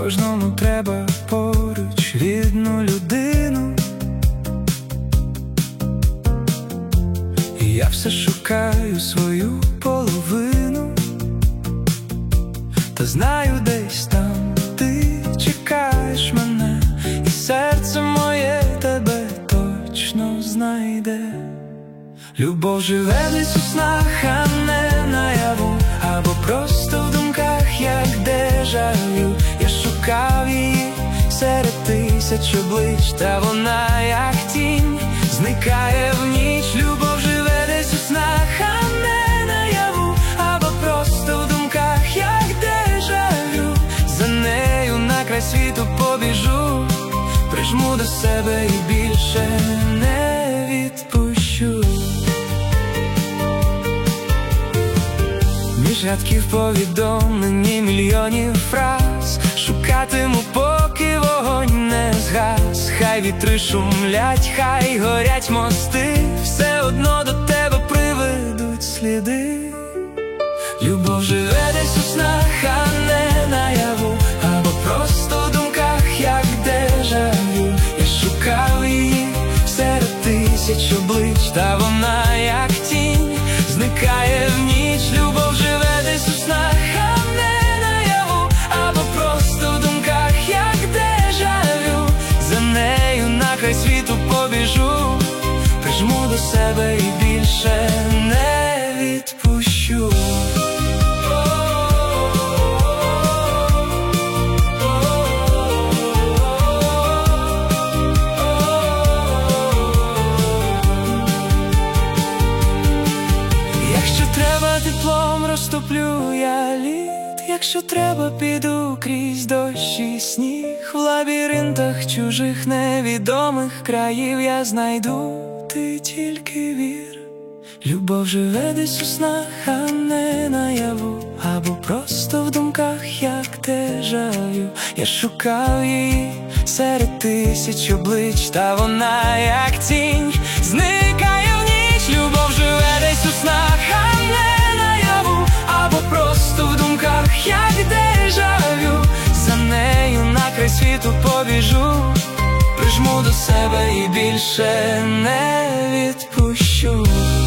Кожному треба поруч рідну людину. І я все шукаю свою половину, та знаю, десь там ти чекаєш мене, і серце моє тебе точно знайде. Любов живе десь у снах, а не наяву, або просто в думках, як дежавю. Я шукав її серед тисяч облич, та вона, як тінь, зникає в ніч. Любов живе десь у снах, а не наяву, або просто в думках, як дежавю. За нею на край світу побіжу, прижму до себе і більше не відпущу. Між рядків повідомлень і мільйонів фраз шукатиму, поки вогонь не згас. Хай вітри шумлять, хай горять мости, все одно до тебе приведуть сліди. Любов живе десь у снах, а не наяву, або просто в думках, як дежавю. Я шукав її серед тисяч облич, та вона, як тінь, зникає в ніч. Любов живе десь у снах, а не наяву, або просто в думках, як дежавю. За нею на край світу побіжу, прижму до себе і більше не відпущу. Теплом розтоплю я лід, якщо треба, піду крізь дощ і сніг. В лабіринтах чужих невідомих країв я знайду, ти тільки вір. Любов живе десь у снах, а не наяву, або просто в думках, як дежавю. Я шукав її серед тисяч облич, та вона, як тінь, зникає в ніч. Любов живе десь у снах, а не наяву, або просто в думках, як дежавю. За нею на край світу побіжу, прижму до себе і більше не відпущу.